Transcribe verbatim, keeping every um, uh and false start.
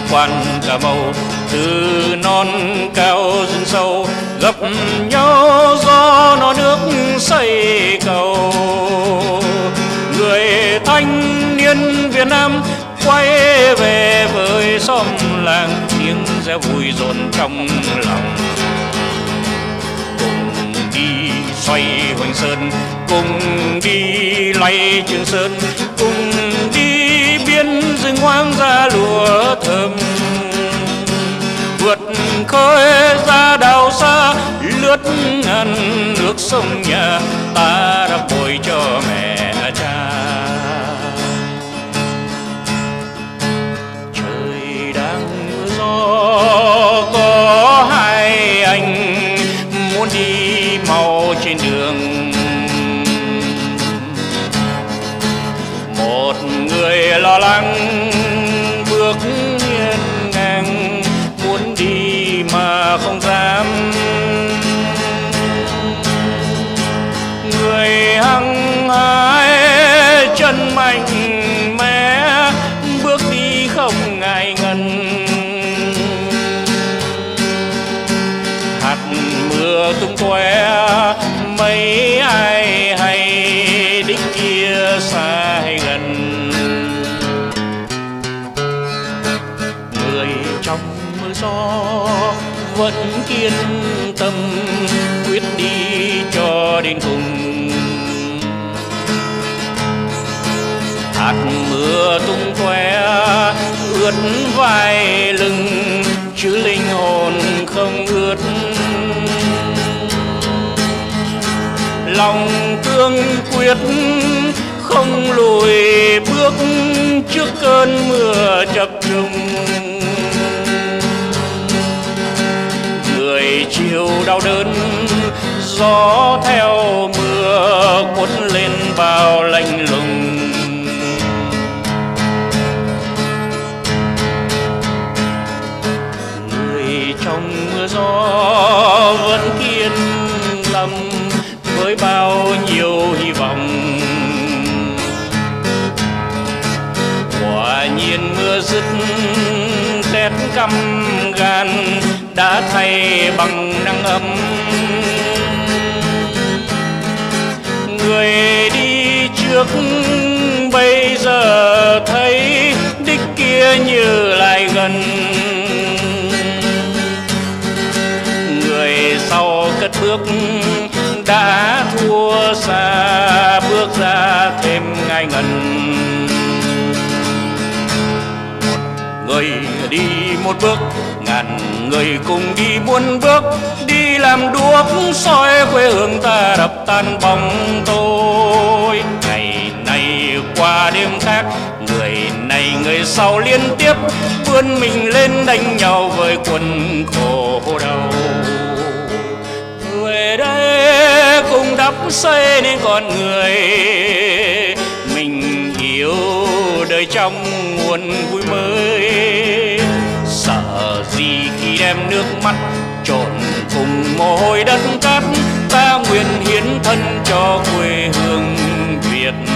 quan Cà Mau. Từ non cao rừng sâu gặp nhau gió nó nước xây cầu. Người thanh niên Việt Nam quay về với xóm làng, tiếng reo vui rộn trong lòng. Cùng đi xoay Hoành Sơn, cùng đi lay Trường Sơn, cùng đi biên rừng hoang dã lúa thơm. Vượt khơi ra đảo xa, lướt ngàn nước sông nhà, ta đã bồi cho mẹ cha. Trời đang mưa gió, có hai anh muốn đi mau trên đường. Một người lo lắng bước hiên ngang, muốn đi mà không dám. Người hăng hái chân mạnh mẽ, bước đi không ngại ngần. Hạt mưa tung tóe mấy ai hay, đích kia xa hay gần. Người trong mưa gió vẫn kiên tâm, quyết đi cho đến cùng. Hạt mưa tung tóe ướt vai lưng, chứ linh hồn không ướt. Lòng cương quyết không lùi bước trước cơn mưa chập trùng. Người chiều đau đớn, gió theo mưa cuốn lên bao lạnh lùng. Người trong mưa gió vẫn kiên lâm với bao nhiêu hy vọng. Quả nhiên mưa dứt rét căm gan, đã thay bằng nắng ấm. Người đi trước bây giờ thấy đích kia như lại gần. Người sau cất bước đã thua xa, bước ra thêm ngại ngần. Người đi một bước, ngàn người cùng đi muôn bước, đi làm đuốc soi quê hương ta đập tan bóng tối. Ngày này qua đêm khác, người này người sau liên tiếp vươn mình lên đánh nhau với quân khổ đau. Về đây cùng đắp xây nên con người, mình yêu đời trong nguồn vui mới. Sợ gì khi đem nước mắt trộn cùng mồ hôi đất cát, ta nguyện hiến thân cho quê hương Việt.